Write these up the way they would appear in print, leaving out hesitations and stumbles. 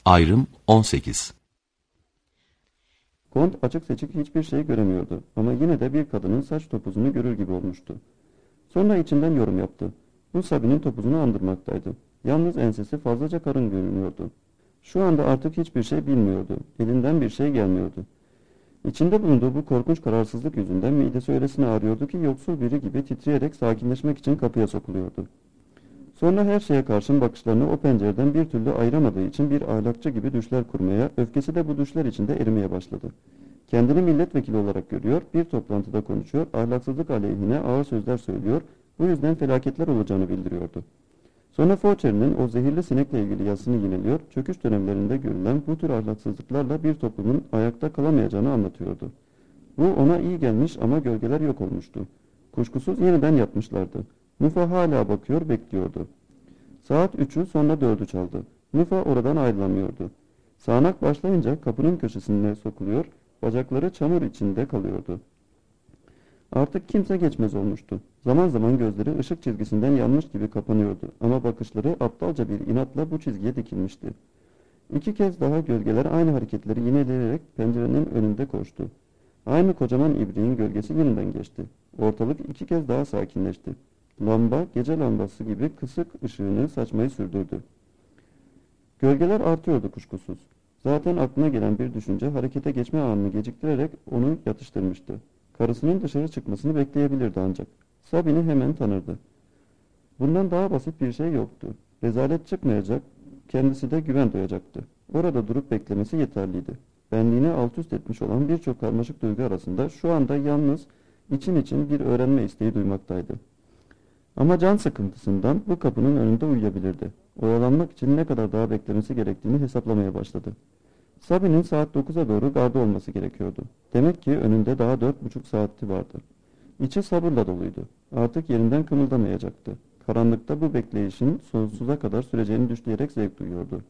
Ayrım 18. Kont açık seçik hiçbir şey göremiyordu ama yine de bir kadının saç topuzunu görür gibi olmuştu. Sonra içinden yorum yaptı. Bu Sabi'nin topuzunu andırmaktaydı. Yalnız ensesi fazlaca karın görünüyordu. Şu anda artık hiçbir şey bilmiyordu. Elinden bir şey gelmiyordu. İçinde bulunduğu bu korkunç kararsızlık yüzünden midesi öylesine ağrıyordu ki yoksul biri gibi titreyerek sakinleşmek için kapıya sokuluyordu. Sonra her şeye karşın bakışlarını o pencereden bir türlü ayıramadığı için bir ahlakçı gibi düşler kurmaya, öfkesi de bu düşler içinde erimeye başladı. Kendini milletvekili olarak görüyor, bir toplantıda konuşuyor, ahlaksızlık aleyhine ağır sözler söylüyor, bu yüzden felaketler olacağını bildiriyordu. Sonra Faucher'in o zehirli sinekle ilgili yazısını yineliyor, çöküş dönemlerinde görülen bu tür ahlaksızlıklarla bir toplumun ayakta kalamayacağını anlatıyordu. Bu ona iyi gelmiş ama gölgeler yok olmuştu. Kuşkusuz yeniden yapmışlardı. Mufa hala bakıyor, bekliyordu. Saat 3'ü sonra 4'ü çaldı. Mufa oradan ayrılamıyordu. Sağanak başlayınca kapının köşesine sokuluyor, bacakları çamur içinde kalıyordu. Artık kimse geçmez olmuştu. Zaman zaman gözleri ışık çizgisinden yanmış gibi kapanıyordu ama bakışları aptalca bir inatla bu çizgiye dikilmişti. 2 kez daha gölgeler aynı hareketleri yineleyerek pencerenin önünde koştu. Aynı kocaman ibriğin gölgesi yeniden geçti. Ortalık 2 kez daha sakinleşti. Lamba, gece lambası gibi kısık ışığını saçmayı sürdürdü. Gölgeler artıyordu kuşkusuz. Zaten aklına gelen bir düşünce harekete geçme anını geciktirerek onu yatıştırmıştı. Karısının dışarı çıkmasını bekleyebilirdi ancak. Sabi'ni hemen tanırdı. Bundan daha basit bir şey yoktu. Rezalet çıkmayacak, kendisi de güven duyacaktı. Orada durup beklemesi yeterliydi. Benliğini alt üst etmiş olan birçok karmaşık duygu arasında şu anda yalnız için bir öğrenme isteği duymaktaydı. Ama can sıkıntısından bu kapının önünde uyuyabilirdi. Oyalanmak için ne kadar daha beklemesi gerektiğini hesaplamaya başladı. Sabi'nin saat 9'a doğru garda olması gerekiyordu. Demek ki önünde daha 4,5 saati vardı. İçi sabırla doluydu. Artık yerinden kımıldamayacaktı. Karanlıkta bu bekleyişin sonsuza kadar süreceğini düşleyerek zevk duyuyordu.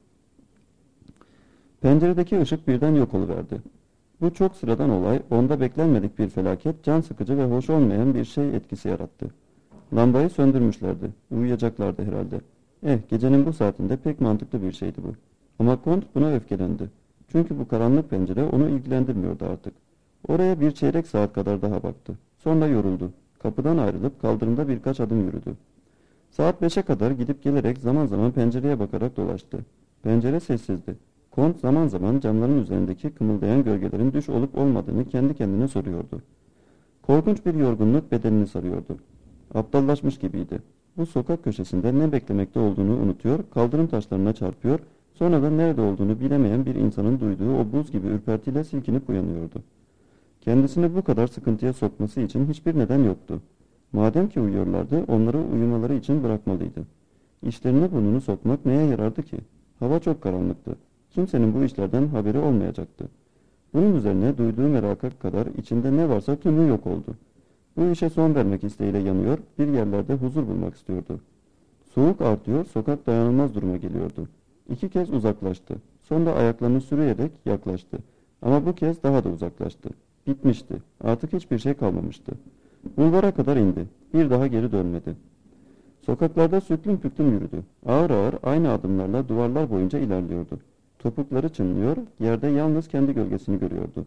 Penceredeki ışık birden yok oluverdi. Bu çok sıradan olay, onda beklenmedik bir felaket, can sıkıcı ve hoş olmayan bir şey etkisi yarattı. Lambayı söndürmüşlerdi. Uyuyacaklardı herhalde. Gecenin bu saatinde pek mantıklı bir şeydi bu. Ama Kont buna öfkelendi. Çünkü bu karanlık pencere onu ilgilendirmiyordu artık. Oraya bir çeyrek saat kadar daha baktı. Sonra yoruldu. Kapıdan ayrılıp kaldırımda birkaç adım yürüdü. Saat 5'e kadar gidip gelerek zaman zaman pencereye bakarak dolaştı. Pencere sessizdi. Kont zaman zaman camların üzerindeki kımıldayan gölgelerin düş olup olmadığını kendi kendine soruyordu. Korkunç bir yorgunluk bedenini sarıyordu. Aptallaşmış gibiydi. Bu sokak köşesinde ne beklemekte olduğunu unutuyor, kaldırım taşlarına çarpıyor, sonra da nerede olduğunu bilemeyen bir insanın duyduğu o buz gibi ürpertiyle silkinip uyanıyordu. Kendisini bu kadar sıkıntıya sokması için hiçbir neden yoktu. Madem ki uyuyorlardı, onları uyumaları için bırakmalıydı. İşlerine burnunu sokmak neye yarardı ki? Hava çok karanlıktı. Kimsenin bu işlerden haberi olmayacaktı. Bunun üzerine duyduğu meraka kadar içinde ne varsa tümü yok oldu. Bu işe son vermek isteğiyle yanıyor, bir yerlerde huzur bulmak istiyordu. Soğuk artıyor, sokak dayanılmaz duruma geliyordu. 2 kez uzaklaştı. Sonra ayaklarını sürüyerek yaklaştı. Ama bu kez daha da uzaklaştı. Bitmişti. Artık hiçbir şey kalmamıştı. Bulvara kadar indi. Bir daha geri dönmedi. Sokaklarda süklüm püklüm yürüdü. Ağır ağır aynı adımlarla duvarlar boyunca ilerliyordu. Topukları çınlıyor, yerde yalnız kendi gölgesini görüyordu.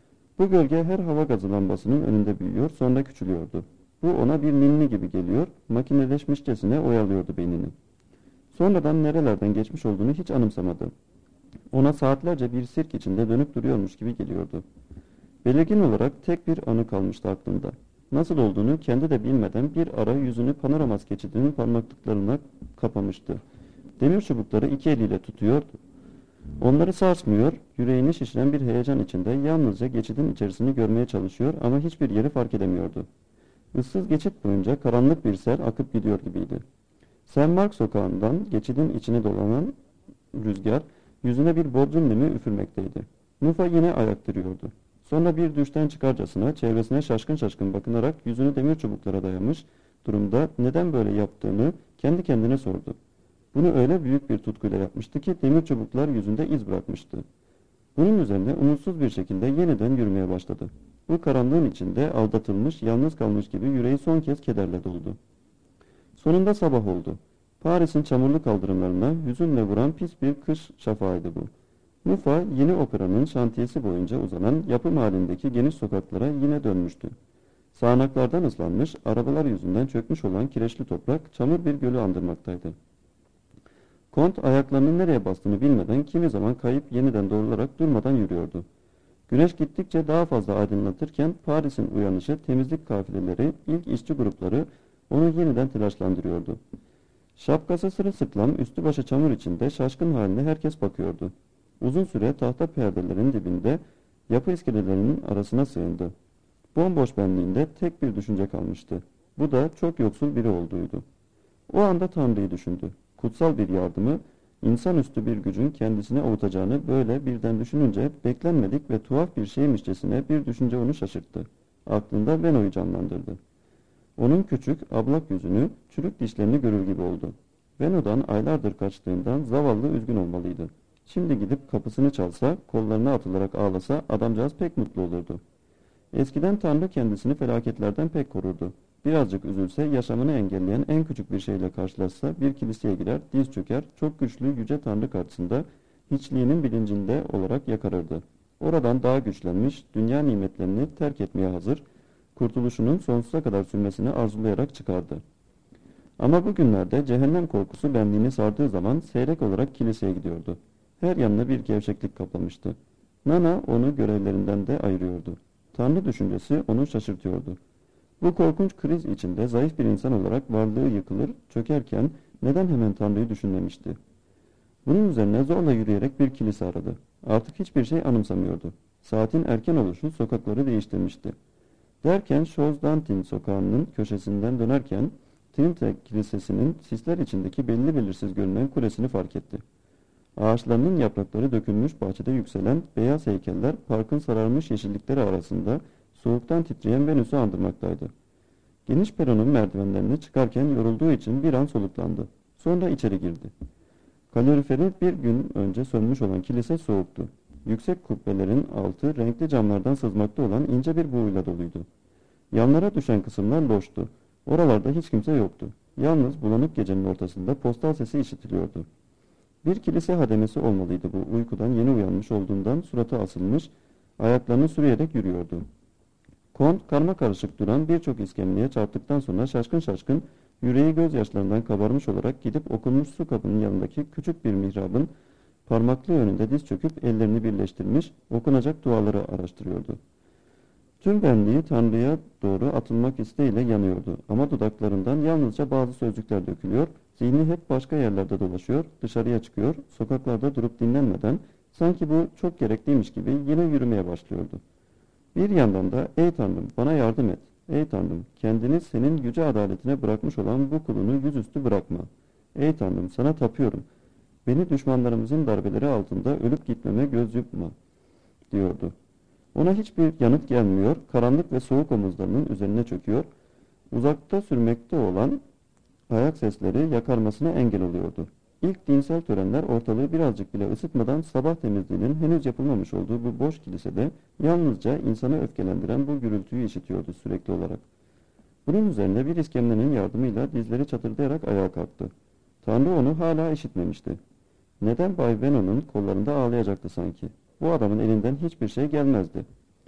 Bu gölge her hava gazı lambasının önünde büyüyor, sonra küçülüyordu. Bu ona bir ninni gibi geliyor, makineleşmişçesine oyalıyordu beynini. Sonradan nerelerden geçmiş olduğunu hiç anımsamadı. Ona saatlerce bir sirk içinde dönüp duruyormuş gibi geliyordu. Belirgin olarak tek bir anı kalmıştı aklında. Nasıl olduğunu kendi de bilmeden bir ara yüzünü panoramas geçidinin parmaklıklarına kapamıştı. Demir çubukları 2 eliyle tutuyordu. Onları sarsmıyor, yüreğini şişiren bir heyecan içinde yalnızca geçidin içerisini görmeye çalışıyor ama hiçbir yeri fark edemiyordu. Issız geçit boyunca karanlık bir sel akıp gidiyor gibiydi. Saint Mark sokağından geçidin içine dolanan rüzgar yüzüne bir bodrum nemi üfürmekteydi. Mufa yine ayak duruyordu. Sonra bir düşten çıkarcasına çevresine şaşkın şaşkın bakınarak yüzünü demir çubuklara dayamış durumda neden böyle yaptığını kendi kendine sordu. Bunu öyle büyük bir tutkuyla yapmıştı ki demir çubuklar yüzünde iz bırakmıştı. Bunun üzerine umutsuz bir şekilde yeniden yürümeye başladı. Bu karanlığın içinde aldatılmış, yalnız kalmış gibi yüreği son kez kederle doldu. Sonunda sabah oldu. Paris'in çamurlu kaldırımlarına hüzünle vuran pis bir kış şafağıydı bu. Mufa yeni operanın şantiyesi boyunca uzanan yapım halindeki geniş sokaklara yine dönmüştü. Sağanaklardan ıslanmış, arabalar yüzünden çökmüş olan kireçli toprak çamur bir gölü andırmaktaydı. Kont ayaklarının nereye bastığını bilmeden kimi zaman kayıp yeniden doğrularak durmadan yürüyordu. Güneş gittikçe daha fazla aydınlatırken Paris'in uyanışı, temizlik kafileleri, ilk işçi grupları onu yeniden telaşlandırıyordu. Şapkası sırılsıklam, üstü başı çamur içinde şaşkın haline herkes bakıyordu. Uzun süre tahta perdelerin dibinde yapı iskelelerinin arasına sığındı. Bomboş benliğinde tek bir düşünce kalmıştı. Bu da çok yoksul biri olduğuydu. O anda Tanrı'yı düşündü. Kutsal bir yardımı, insanüstü bir gücün kendisine avutacağını böyle birden düşününce beklenmedik ve tuhaf bir şeymişçesine bir düşünce onu şaşırttı. Aklında Veno'yu canlandırdı. Onun küçük, ablak yüzünü, çürük dişlerini görür gibi oldu. Veno'dan aylardır kaçtığından zavallı üzgün olmalıydı. Şimdi gidip kapısını çalsa, kollarına atılarak ağlasa adamcağız pek mutlu olurdu. Eskiden Tanrı kendisini felaketlerden pek korurdu. Birazcık üzülse, yaşamını engelleyen en küçük bir şeyle karşılaşsa bir kiliseye girer, diz çöker, çok güçlü yüce Tanrı karşısında hiçliğinin bilincinde olarak yakarırdı. Oradan daha güçlenmiş, dünya nimetlerini terk etmeye hazır, kurtuluşunun sonsuza kadar sürmesini arzulayarak çıkardı. Ama bugünlerde cehennem korkusu benliğini sardığı zaman seyrek olarak kiliseye gidiyordu. Her yanına bir gevşeklik kaplamıştı. Nana onu görevlerinden de ayırıyordu. Tanrı düşüncesi onu şaşırtıyordu. Bu korkunç kriz içinde zayıf bir insan olarak varlığı yıkılır, çökerken neden hemen Tanrı'yı düşünmemişti? Bunun üzerine zorla yürüyerek bir kilise aradı. Artık hiçbir şey anımsamıyordu. Saatin erken oluşu sokakları değiştirmişti. Derken Chose-d'Antin sokağının köşesinden dönerken Trinite Kilisesi'nin sisler içindeki belli belirsiz görünen kulesini fark etti. Ağaçlarının yaprakları dökülmüş bahçede yükselen beyaz heykeller parkın sararmış yeşillikleri arasında soğuktan titreyen Venüs'ü andırmaktaydı. Geniş peronun merdivenlerini çıkarken yorulduğu için bir an soluklandı. Sonra içeri girdi. Kaloriferi bir gün önce sönmüş olan kilise soğuktu. Yüksek kubbelerin altı renkli camlardan sızmakta olan ince bir buğuyla doluydu. Yanlara düşen kısımlar loştu. Oralarda hiç kimse yoktu. Yalnız bulanık gecenin ortasında postal sesi işitiliyordu. Bir kilise hademesi olmalıydı bu. Uykudan yeni uyanmış olduğundan suratı asılmış, ayaklarını sürüyerek yürüyordu. Kont karmakarışık duran birçok iskemleye çarptıktan sonra şaşkın şaşkın, yüreği gözyaşlarından kabarmış olarak gidip okunmuş su kabının yanındaki küçük bir mihrabın parmaklığı önünde diz çöküp ellerini birleştirmiş, okunacak duaları araştırıyordu. Tüm benliği Tanrı'ya doğru atılmak isteğiyle yanıyordu ama dudaklarından yalnızca bazı sözcükler dökülüyor, zihni hep başka yerlerde dolaşıyor, dışarıya çıkıyor, sokaklarda durup dinlenmeden sanki bu çok gerekliymiş gibi yine yürümeye başlıyordu. Bir yandan da ''Ey Tanrım bana yardım et, ey Tanrım kendini senin yüce adaletine bırakmış olan bu kulunu yüzüstü bırakma, ey Tanrım sana tapıyorum, beni düşmanlarımızın darbeleri altında ölüp gitmeme göz yumma'' diyordu. Ona hiçbir yanıt gelmiyor, karanlık ve soğuk omuzlarının üzerine çöküyor, uzakta sürmekte olan ayak sesleri yakarmasına engel oluyordu. İlk dinsel törenler ortalığı birazcık bile ısıtmadan sabah temizliğinin henüz yapılmamış olduğu bu boş kilisede yalnızca insanı öfkelendiren bu gürültüyü işitiyordu sürekli olarak. Bunun üzerine bir iskemlenin yardımıyla dizleri çatırdayarak ayağa kalktı. Tanrı onu hala işitmemişti. Neden Bay Veno'nun kollarında ağlayacaktı sanki? Bu adamın elinden hiçbir şey gelmezdi.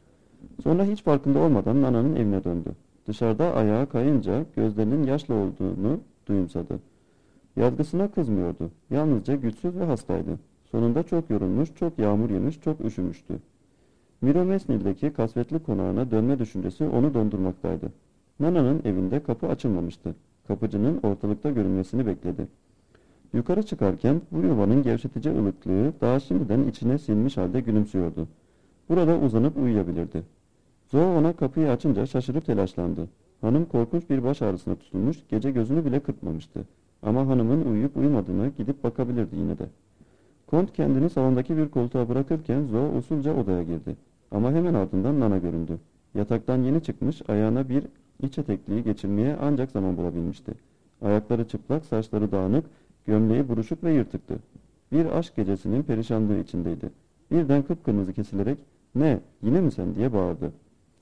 Sonra hiç farkında olmadan Nana'nın evine döndü. Dışarıda ayağa kayınca gözlerinin yaşlı olduğunu duyumsadı. Yazgısına kızmıyordu. Yalnızca güçsüz ve hastaydı. Sonunda çok yorulmuş, çok yağmur yemiş, çok üşümüştü. Miromesnil'deki kasvetli konağına dönme düşüncesi onu dondurmaktaydı. Nana'nın evinde kapı açılmamıştı. Kapıcının ortalıkta görünmesini bekledi. Yukarı çıkarken bu yuvanın gevşetici ılıklığı daha şimdiden içine sinmiş halde gülümsüyordu. Burada uzanıp uyuyabilirdi. Zoe ona kapıyı açınca şaşırıp telaşlandı. Hanım korkunç bir baş ağrısına tutulmuş, gece gözünü bile kırpmamıştı. Ama hanımın uyuyup uyumadığını gidip bakabilirdi yine de. Kont kendini salondaki bir koltuğa bırakırken Zoe usulca odaya girdi. Ama hemen ardından Nana göründü. Yataktan yeni çıkmış, ayağına bir iç etekliği geçirmeye ancak zaman bulabilmişti. Ayakları çıplak, saçları dağınık, gömleği buruşuk ve yırtıktı. Bir aşk gecesinin perişanlığı içindeydi. Birden kıpkırmızı kesilerek ''Ne, yine mi sen?'' diye bağırdı.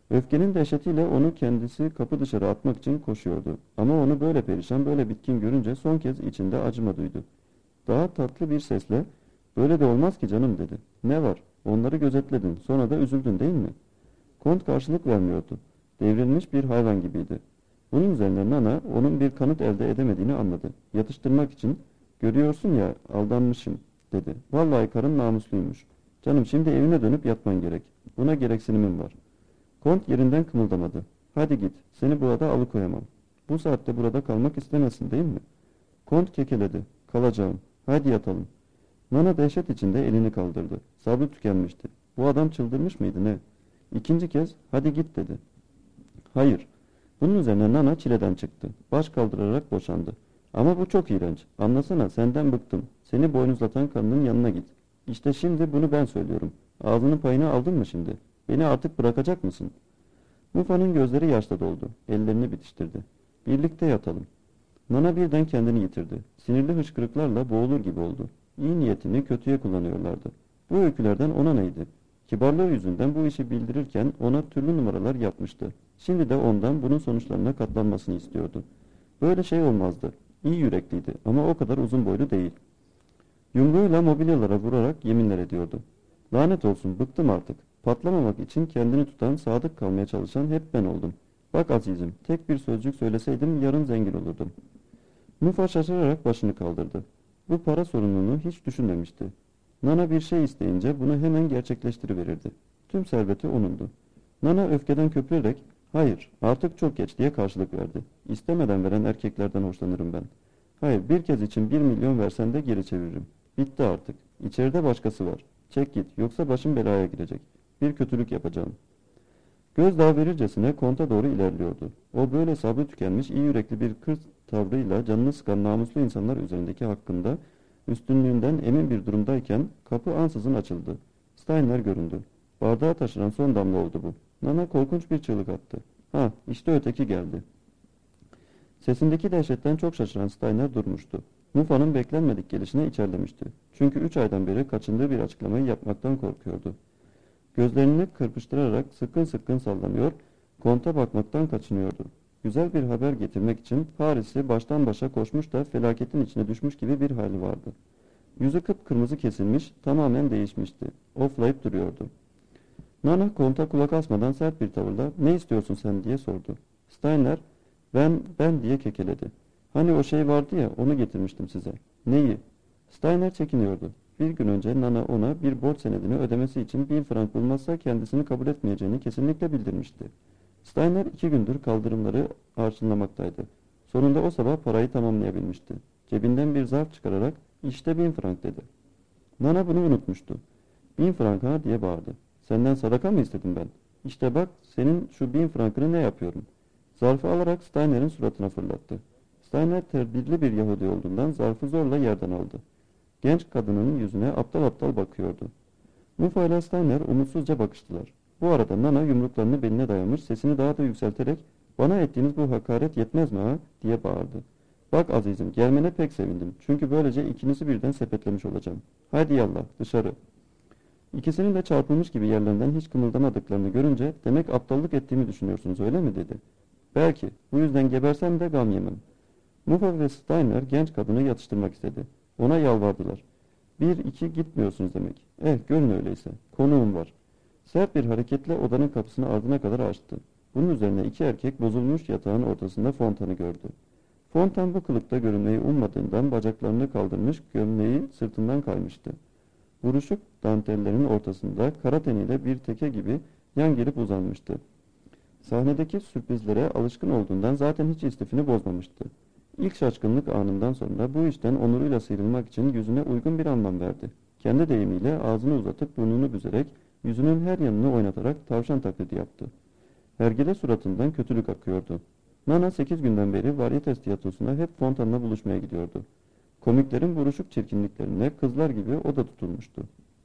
Öfkenin dehşetiyle onu kendisi kapı dışarı atmak için koşuyordu. Ama onu böyle perişan, böyle bitkin görünce son kez içinde acıma duydu. Daha tatlı bir sesle, "Böyle de olmaz ki canım," dedi. "Ne var? Onları gözetledin, sonra da üzüldün değil mi?" Kont karşılık vermiyordu. Devrilmiş bir hayvan gibiydi. Bunun üzerine Nana onun bir kanıt elde edemediğini anladı. Yatıştırmak için, "Görüyorsun ya, aldanmışım," dedi. "Vallahi karın namusluymuş. Canım, şimdi evine dönüp yatman gerek. Buna gereksinimim var." Kont yerinden kımıldamadı. "Hadi git, seni burada alıkoyamam. Bu saatte burada kalmak istemezsin değil mi?" Kont kekeledi. "Kalacağım. Hadi yatalım." Nana dehşet içinde elini kaldırdı. Sabrı tükenmişti. Bu adam çıldırmış mıydı ne? İkinci kez, "Hadi git," dedi. "Hayır." Bunun üzerine Nana çileden çıktı. Baş kaldırarak boşandı. "Ama bu çok iğrenç. Anlasana, senden bıktım. Seni boynuzlatan kadının yanına git." "İşte şimdi bunu ben söylüyorum. Ağzının payını aldın mı şimdi? Beni artık bırakacak mısın?" Mufa'nın gözleri yaşla doldu. Ellerini bitiştirdi. "Birlikte yatalım." Nana birden kendini yitirdi. Sinirli hıçkırıklarla boğulur gibi oldu. İyi niyetini kötüye kullanıyorlardı. Bu öykülerden ona neydi? Kibarlığı yüzünden bu işi bildirirken ona türlü numaralar yapmıştı. Şimdi de ondan bunun sonuçlarına katlanmasını istiyordu. Böyle şey olmazdı. İyi yürekliydi ama o kadar uzun boylu değil. Yumruğuyla mobilyalara vurarak yeminler ediyordu. "Lanet olsun, bıktım artık. Patlamamak için kendini tutan, sadık kalmaya çalışan hep ben oldum. Bak azizim, tek bir sözcük söyleseydim yarın zengin olurdum." Mufa şaşırarak başını kaldırdı. Bu para sorununu hiç düşünmemişti. Nana bir şey isteyince bunu hemen gerçekleştiriverirdi. Tüm serveti onundu. Nana öfkeden köpürerek, "Hayır, artık çok geç," diye karşılık verdi. "İstemeden veren erkeklerden hoşlanırım ben. Hayır, bir kez için 1 milyon versen de geri çeviririm. Bitti artık. İçeride başkası var. Çek git, yoksa başım belaya girecek. Bir kötülük yapacağım." Gözdağı verircesine konta doğru ilerliyordu. O böyle sabrı tükenmiş, iyi yürekli bir kız tavrıyla canını sıkan namuslu insanlar üzerindeki hakkında üstünlüğünden emin bir durumdayken kapı ansızın açıldı. Steiner göründü. Bardağa taşıran son damla oldu bu. Nana korkunç bir çığlık attı. "Ha, işte öteki geldi." Sesindeki dehşetten çok şaşıran Steiner durmuştu. Mufa'nın beklenmedik gelişine içerlemişti. Çünkü 3 aydan beri kaçındığı bir açıklamayı yapmaktan korkuyordu. Gözlerini kırpıştırarak sıkkın sıkkın sallanıyor, konta bakmaktan kaçınıyordu. Güzel bir haber getirmek için Paris'i baştan başa koşmuş da felaketin içine düşmüş gibi bir hali vardı. Yüzü kıpkırmızı kesilmiş, tamamen değişmişti. Oflayıp duruyordu. Nana konta kulak asmadan sert bir tavırla, "Ne istiyorsun sen?" diye sordu. Steiner, ben diye kekeledi. "Hani o şey vardı ya, onu getirmiştim size." "Neyi?" Steiner çekiniyordu. Bir gün önce Nana ona bir borç senedini ödemesi için 1 frank bulmazsa kendisini kabul etmeyeceğini kesinlikle bildirmişti. Steiner 2 gündür kaldırımları arşınlamaktaydı. Sonunda o sabah parayı tamamlayabilmişti. Cebinden bir zarf çıkararak, "İşte 1 frank," dedi. Nana bunu unutmuştu. "1 frank ha?" diye bağırdı. "Senden sadaka mı istedim ben? İşte bak, senin şu 1 frankını ne yapıyorum?" Zarfı alarak Steiner'in suratına fırlattı. Steiner tedbirli bir Yahudi olduğundan zarfı zorla yerden aldı. Genç kadının yüzüne aptal aptal bakıyordu. Mufa ile Steiner umutsuzca bakıştılar. Bu arada Nana yumruklarını beline dayamış, sesini daha da yükselterek, "Bana ettiğiniz bu hakaret yetmez mi ha?" diye bağırdı. "Bak azizim, gelmene pek sevindim. Çünkü böylece ikinizi birden sepetlemiş olacağım. Haydi yallah, dışarı." İkisinin de çarpılmış gibi yerlerinden hiç kımıldamadıklarını görünce, "Demek aptallık ettiğimi düşünüyorsunuz, öyle mi?" dedi. "Belki. Bu yüzden gebersem de gam yemem." Mufa ve Steiner genç kadını yatıştırmak istedi. Ona yalvardılar. "Bir, iki, gitmiyorsunuz demek. Görün öyleyse. Konuğum var." Sert bir hareketle odanın kapısını ardına kadar açtı. Bunun üzerine 2 erkek bozulmuş yatağın ortasında Fontan'ı gördü. Fontan bu kılıkta görünmeyi ummadığından bacaklarını kaldırmış, gömleği sırtından kaymıştı. Buruşuk dantellerin ortasında kara teniyle bir teke gibi yan gelip uzanmıştı. Sahnedeki sürprizlere alışkın olduğundan zaten hiç istifini bozmamıştı. İlk şaşkınlık anından sonra bu işten onuruyla sıyrılmak için yüzüne uygun bir anlam verdi. Kendi deyimiyle ağzını uzatıp burnunu büzerek, yüzünün her yanını oynatarak tavşan taklidi yaptı. Hergele suratından kötülük akıyordu. Nana 8 günden beri varyetes tiyatrosuna hep Fontan'la buluşmaya gidiyordu. Komiklerin buruşuk çirkinliklerine kızlar gibi o da tutulmuştu.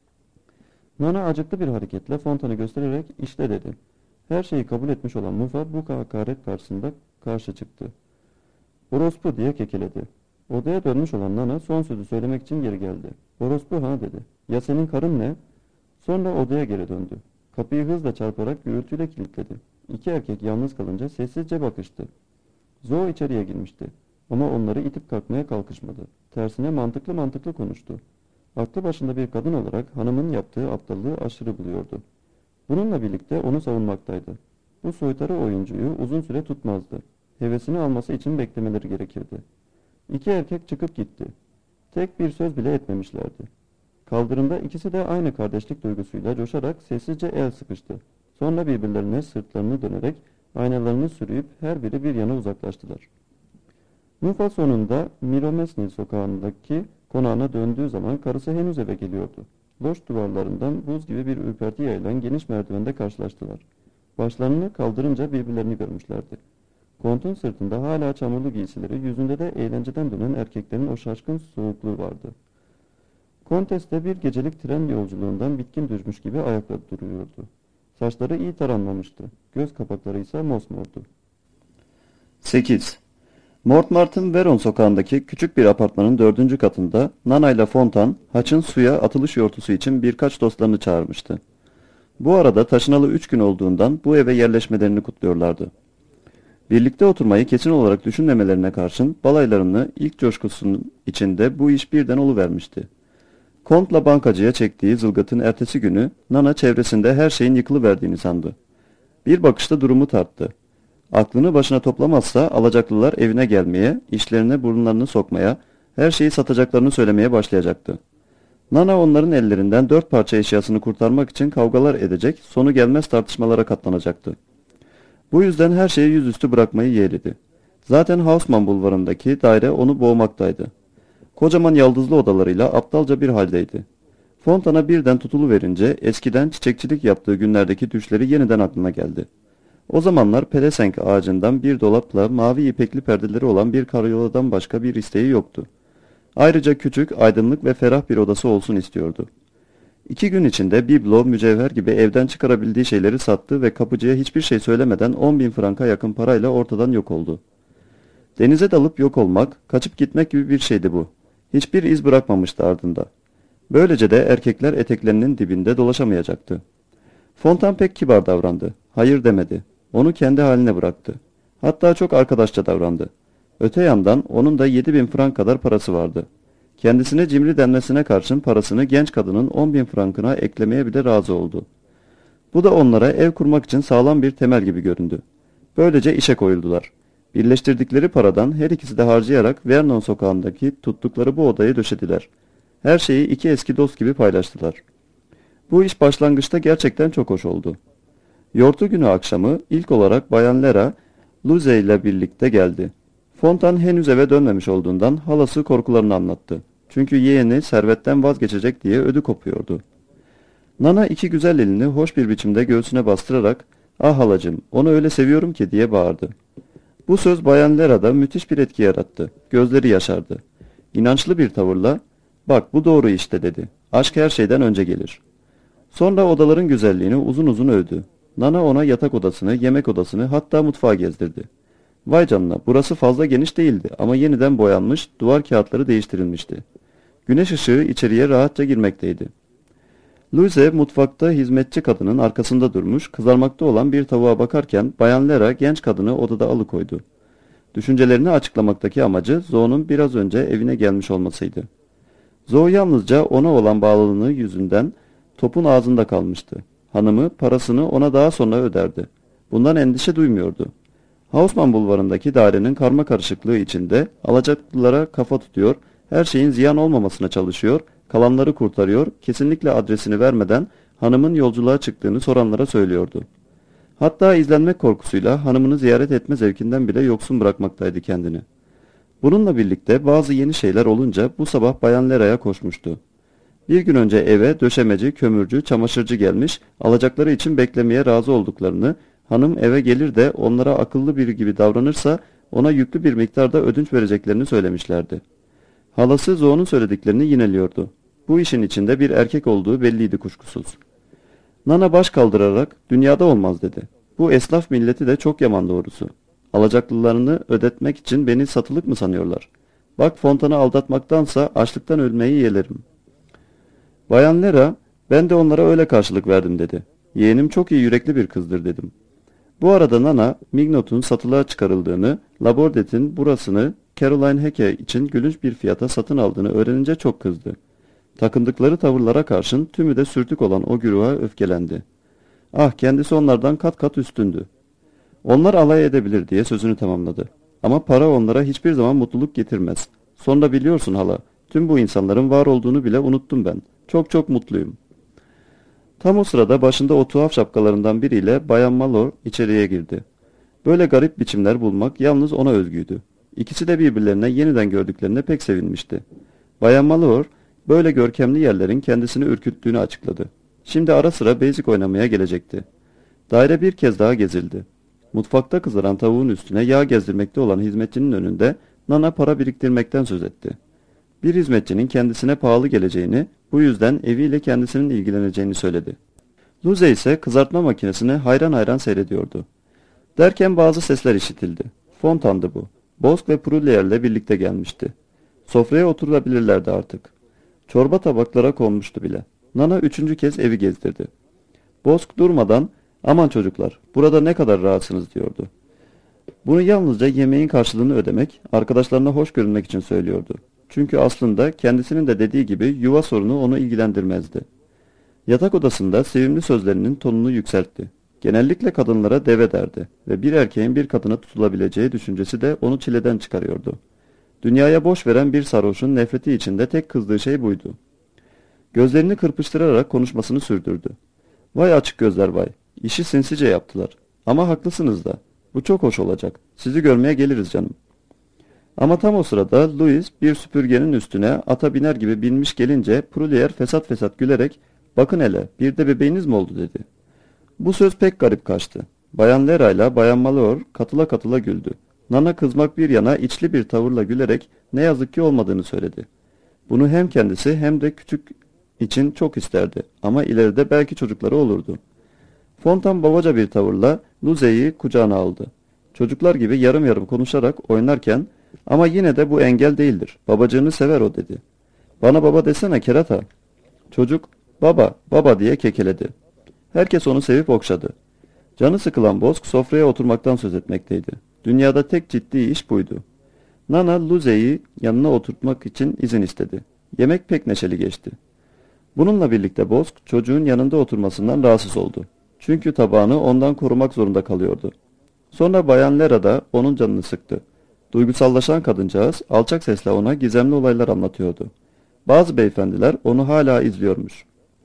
Nana acıklı bir hareketle Fontan'ı göstererek, "İşte," dedi. Her şeyi kabul etmiş olan Mufa bu hakaret karşısında karşı çıktı. "Orospu," diye kekeledi. Odaya dönmüş olan Nana son sözü söylemek için geri geldi. "Orospu ha?" dedi. "Ya senin karın ne?" Sonra odaya geri döndü. Kapıyı hızla çarparak gürültüyle kilitledi. İki erkek yalnız kalınca sessizce bakıştı. Zoe içeriye girmişti. Ama onları itip kalkmaya kalkışmadı. Tersine mantıklı mantıklı konuştu. Aklı başında bir kadın olarak hanımın yaptığı aptallığı aşırı buluyordu. Bununla birlikte onu savunmaktaydı. Bu soytarı oyuncuyu uzun süre tutmazdı. Hevesini alması için beklemeleri gerekirdi. İki erkek çıkıp gitti. Tek bir söz bile etmemişlerdi. Kaldırımda ikisi de aynı kardeşlik duygusuyla coşarak sessizce el sıkıştı. Sonra birbirlerine sırtlarını dönerek aynalarını sürüyüp her biri bir yana uzaklaştılar. Nufa sonunda Miromesnil sokağındaki konağına döndüğü zaman karısı henüz eve geliyordu. Loş duvarlarından buz gibi bir ürperti yayılan geniş merdivende karşılaştılar. Başlarını kaldırınca birbirlerini görmüşlerdi. Kont'un sırtında hala çamurlu giysileri, yüzünde de eğlenceden dönen erkeklerin o şaşkın soğukluğu vardı. Kontes de bir gecelik tren yolculuğundan bitkin düşmüş gibi ayakta duruyordu. Saçları iyi taranmamıştı. Göz kapakları ise mosmordu. 8. Montmartre'ın Veron sokağındaki küçük bir apartmanın 4. katında Nana ile Fontan, haçın suya atılış yortusu için birkaç dostlarını çağırmıştı. Bu arada taşınalı 3 gün olduğundan bu eve yerleşmelerini kutluyorlardı. Birlikte oturmayı kesin olarak düşünmemelerine karşın balaylarını ilk coşkusunun içinde bu iş birden oluvermişti. Kont'la bankacıya çektiği zılgıtın ertesi günü Nana çevresinde her şeyin yıkılıverdiğini sandı. Bir bakışta durumu tarttı. Aklını başına toplamazsa alacaklılar evine gelmeye, işlerine burunlarını sokmaya, her şeyi satacaklarını söylemeye başlayacaktı. Nana onların ellerinden 4 parça eşyasını kurtarmak için kavgalar edecek, sonu gelmez tartışmalara katlanacaktı. Bu yüzden her şeyi yüzüstü bırakmayı yeğledi. Zaten Haussmann bulvarındaki daire onu boğmaktaydı. Kocaman yaldızlı odalarıyla aptalca bir haldeydi. Fontan'a birden tutuluverince eskiden çiçekçilik yaptığı günlerdeki düşleri yeniden aklına geldi. O zamanlar pelesenk ağacından bir dolapla mavi ipekli perdeleri olan bir karyoladan başka bir isteği yoktu. Ayrıca küçük, aydınlık ve ferah bir odası olsun istiyordu. 2 gün içinde biblo, mücevher gibi evden çıkarabildiği şeyleri sattı ve kapıcıya hiçbir şey söylemeden 10.000 franka yakın parayla ortadan yok oldu. Denize dalıp yok olmak, kaçıp gitmek gibi bir şeydi bu. Hiçbir iz bırakmamıştı ardında. Böylece de erkekler eteklerinin dibinde dolaşamayacaktı. Fontan pek kibar davrandı. Hayır demedi. Onu kendi haline bıraktı. Hatta çok arkadaşça davrandı. Öte yandan onun da 7.000 frank kadar parası vardı. Kendisine cimri denmesine karşın parasını genç kadının 10.000 frankına eklemeye bile razı oldu. Bu da onlara ev kurmak için sağlam bir temel gibi göründü. Böylece işe koyuldular. Birleştirdikleri paradan her ikisi de harcayarak Vernon sokağındaki tuttukları bu odayı döşediler. Her şeyi iki eski dost gibi paylaştılar. Bu iş başlangıçta gerçekten çok hoş oldu. Yortu günü akşamı ilk olarak Bayan Lera, Luze ile birlikte geldi. Fontan henüz eve dönmemiş olduğundan halası korkularını anlattı. Çünkü yeğeni servetten vazgeçecek diye ödü kopuyordu. Nana iki güzel elini hoş bir biçimde göğsüne bastırarak "Ah halacığım, onu öyle seviyorum ki" diye bağırdı. Bu söz Bayan Lera'da müthiş bir etki yarattı. Gözleri yaşardı. İnançlı bir tavırla "Bak bu doğru işte" dedi. "Aşk her şeyden önce gelir." Sonra odaların güzelliğini uzun uzun övdü. Nana ona yatak odasını, yemek odasını, hatta mutfağı gezdirdi. Vay canına, burası fazla geniş değildi ama yeniden boyanmış, duvar kağıtları değiştirilmişti. Güneş ışığı içeriye rahatça girmekteydi. Louise mutfakta hizmetçi kadının arkasında durmuş, kızarmakta olan bir tavuğa bakarken Bayan Lera genç kadını odada alıkoydu. Düşüncelerini açıklamaktaki amacı Zoe'nun biraz önce evine gelmiş olmasıydı. Zoe yalnızca ona olan bağlılığını yüzünden topun ağzında kalmıştı. Hanımı parasını ona daha sonra öderdi. Bundan endişe duymuyordu. Haussmann bulvarındaki dairenin karma karışıklığı içinde alacaklılara kafa tutuyor, her şeyin ziyan olmamasına çalışıyor, kalanları kurtarıyor, kesinlikle adresini vermeden hanımın yolculuğa çıktığını soranlara söylüyordu. Hatta izlenmek korkusuyla hanımını ziyaret etme zevkinden bile yoksun bırakmaktaydı kendini. Bununla birlikte bazı yeni şeyler olunca bu sabah Bayan Lera'ya koşmuştu. Bir gün önce eve döşemeci, kömürcü, çamaşırcı gelmiş, alacakları için beklemeye razı olduklarını, hanım eve gelir de onlara akıllı biri gibi davranırsa ona yüklü bir miktarda ödünç vereceklerini söylemişlerdi. Halası Zoe'nun söylediklerini yineliyordu. Bu işin içinde bir erkek olduğu belliydi kuşkusuz. Nana baş kaldırarak "Dünyada olmaz" dedi. "Bu esnaf milleti de çok yaman doğrusu. Alacaklılarını ödetmek için beni satılık mı sanıyorlar? Bak Fontan'ı aldatmaktansa açlıktan ölmeyi yeğlerim." Bayan Lera, "Ben de onlara öyle karşılık verdim" dedi. "Yeğenim çok iyi yürekli bir kızdır" dedim. Bu arada Nana, Mignot'un satılığa çıkarıldığını, Labordet'in burasını Caroline Heke için gülünç bir fiyata satın aldığını öğrenince çok kızdı. Takındıkları tavırlara karşın tümü de sürtük olan o güruha öfkelendi. Ah, kendisi onlardan kat kat üstündü. Onlar alay edebilir diye sözünü tamamladı. Ama para onlara hiçbir zaman mutluluk getirmez. Sonra biliyorsun hala, tüm bu insanların var olduğunu bile unuttum ben. Çok çok mutluyum. Tam o sırada başında o tuhaf şapkalarından biriyle Bayan Mallow içeriye girdi. Böyle garip biçimler bulmak yalnız ona özgüydü. İkisi de birbirlerine yeniden gördüklerine pek sevinmişti. Bayan Mallow, böyle görkemli yerlerin kendisini ürküttüğünü açıkladı. Şimdi ara sıra basic oynamaya gelecekti. Daire bir kez daha gezildi. Mutfakta kızaran tavuğun üstüne yağ gezdirmekte olan hizmetçinin önünde Nana para biriktirmekten söz etti. Bir hizmetçinin kendisine pahalı geleceğini, bu yüzden eviyle kendisinin ilgileneceğini söyledi. Luze ise kızartma makinesini hayran hayran seyrediyordu. Derken bazı sesler işitildi. Fontan'dı bu. Bosk ve Prulier'le birlikte gelmişti. Sofraya oturabilirlerdi artık. Çorba tabaklara konmuştu bile. Nana 3. kez evi gezdirdi. Bosk durmadan, "Aman çocuklar, burada ne kadar rahatsınız," diyordu. Bunu yalnızca yemeğin karşılığını ödemek, arkadaşlarına hoş görünmek için söylüyordu. Çünkü aslında kendisinin de dediği gibi yuva sorunu onu ilgilendirmezdi. Yatak odasında sevimli sözlerinin tonunu yükseltti. Genellikle kadınlara deve derdi ve bir erkeğin bir kadına tutulabileceği düşüncesi de onu çileden çıkarıyordu. Dünyaya boş veren bir sarhoşun nefreti içinde tek kızdığı şey buydu. Gözlerini kırpıştırarak konuşmasını sürdürdü. "Vay açık gözler vay, işi sinsice yaptılar. Ama haklısınız da, bu çok hoş olacak. Sizi görmeye geliriz canım." Ama tam o sırada Louis bir süpürgenin üstüne ata biner gibi binmiş gelince Prullier fesat fesat gülerek, "Bakın hele, bir de bebeğiniz mi oldu?" dedi. Bu söz pek garip kaçtı. Bayan Lera ile Bayan Mallow katıla katıla güldü. Nana kızmak bir yana içli bir tavırla gülerek ne yazık ki olmadığını söyledi. Bunu hem kendisi hem de küçük için çok isterdi ama ileride belki çocukları olurdu. Fontan babaca bir tavırla Luze'yi kucağına aldı. Çocuklar gibi yarım yarım konuşarak oynarken, "Ama yine de bu engel değildir. Babacığını sever o," dedi. "Bana baba desene kerata." Çocuk, "Baba, baba," diye kekeledi. Herkes onu sevip okşadı. Canı sıkılan Bosk sofraya oturmaktan söz etmekteydi. Dünyada tek ciddi iş buydu. Nana Luze'yi yanına oturtmak için izin istedi. Yemek pek neşeli geçti. Bununla birlikte Bosk çocuğun yanında oturmasından rahatsız oldu. Çünkü tabağını ondan korumak zorunda kalıyordu. Sonra Bayan Lera da onun canını sıktı. Duygusallaşan kadıncağız alçak sesle ona gizemli olaylar anlatıyordu. Bazı beyefendiler onu hala izliyormuş.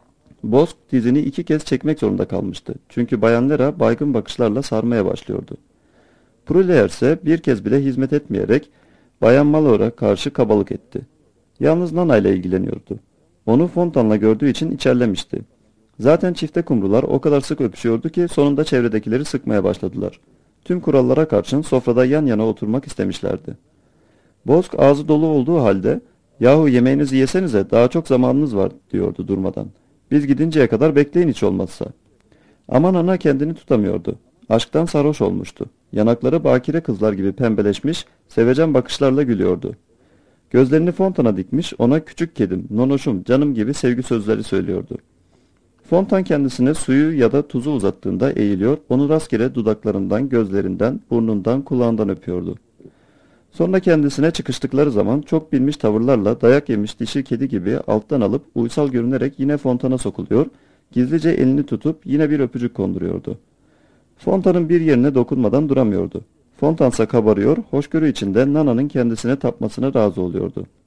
Bosk dizini 2 kez çekmek zorunda kalmıştı. Çünkü Bayan Lera baygın bakışlarla sarmaya başlıyordu. Prullier ise bir kez bile hizmet etmeyerek Bayan Mallow'a karşı kabalık etti. Yalnız Nana ile ilgileniyordu. Onu Fontan'la gördüğü için içerlemişti. Zaten çifte kumrular o kadar sık öpüşüyordu ki sonunda çevredekileri sıkmaya başladılar. Tüm kurallara karşın sofrada yan yana oturmak istemişlerdi. Bosk ağzı dolu olduğu halde, "Yahu yemeğinizi yesenize, daha çok zamanınız var," diyordu durmadan. "Biz gidinceye kadar bekleyin hiç olmazsa." Ama Nana kendini tutamıyordu. Aşktan sarhoş olmuştu. Yanakları bakire kızlar gibi pembeleşmiş, sevecen bakışlarla gülüyordu. Gözlerini Fontan'a dikmiş, ona "Küçük kedim, nonoşum, canım" gibi sevgi sözleri söylüyordu. Fontan kendisine suyu ya da tuzu uzattığında eğiliyor, onu rastgele dudaklarından, gözlerinden, burnundan, kulağından öpüyordu. Sonra kendisine çıkıştıkları zaman çok bilmiş tavırlarla dayak yemiş dişi kedi gibi alttan alıp uysal görünerek yine Fontan'a sokuluyor, gizlice elini tutup yine bir öpücük konduruyordu. Fontan'ın bir yerine dokunmadan duramıyordu. Fontansa kabarıyor, hoşgörü içinde Nana'nın kendisine tapmasına razı oluyordu.